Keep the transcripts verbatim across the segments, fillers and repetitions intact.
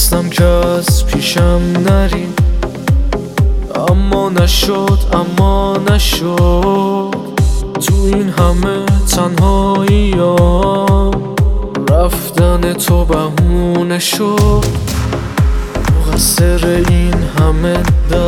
میخواستم که از پیشم نری، اما نشد اما نشد. تو این همه تنهایی‌ام رفتن تو بهونه شد. مقصر این همه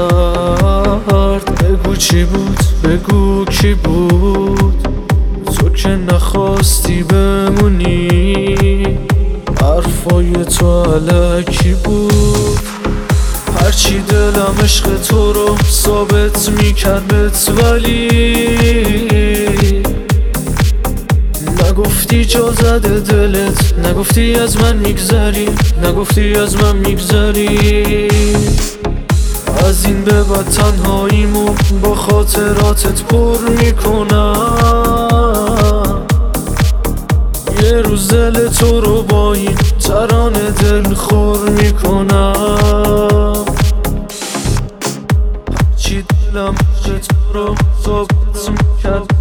درد بگو چی بود، بگو کی بود. تو که نخواستی بمونی، حرفای تو الکی بود. هرچی دلم عشق تو رو ثابت میکردت، ولی نگفتی جا زده دلت، نگفتی از من میگذری، نگفتی از من میگذری. از این به بعد تنهاییمو با خاطراتت پر میکنم. یه روز دل تو رو با این ترانه دل خور میکنم. هرچی دلم عشق تو رو ثابت میکرد،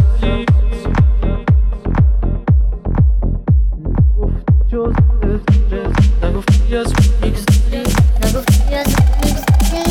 نگفتی از من میگذری، نگفتی از من میگذری.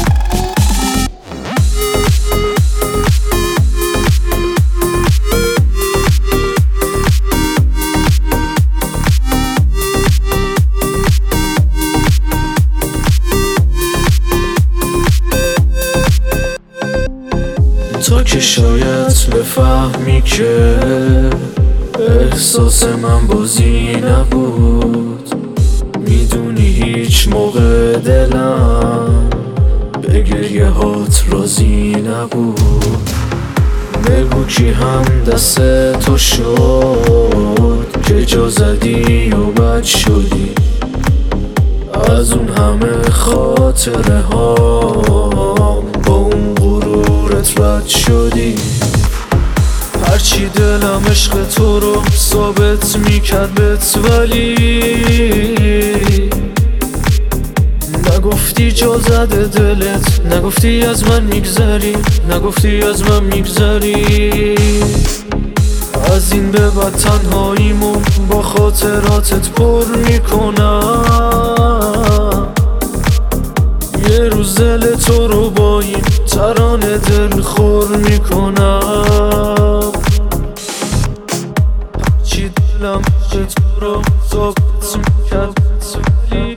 تو که شاید بفهمی که احساس من بازی نبود. میدونی هیچ موقع دلم به گریه هات راضی نبود. بگو کی هم دست تو شد که جا زدی و بد شدی. از اون همه خاطره ها با اون غرورت رد شدی. هرچی دلم عشق تو رو ثابت میکردت، ولی نگفتی جا زده دلت، نگفتی از من میگذری، نگفتی از من میگذری. از این به بعد تنهاییمو با خاطراتت پر میکنم. یه روز دل تو رو با این ترانه دل خور میکنم. هرچی دلم عشق تو رو ثابت میکرد،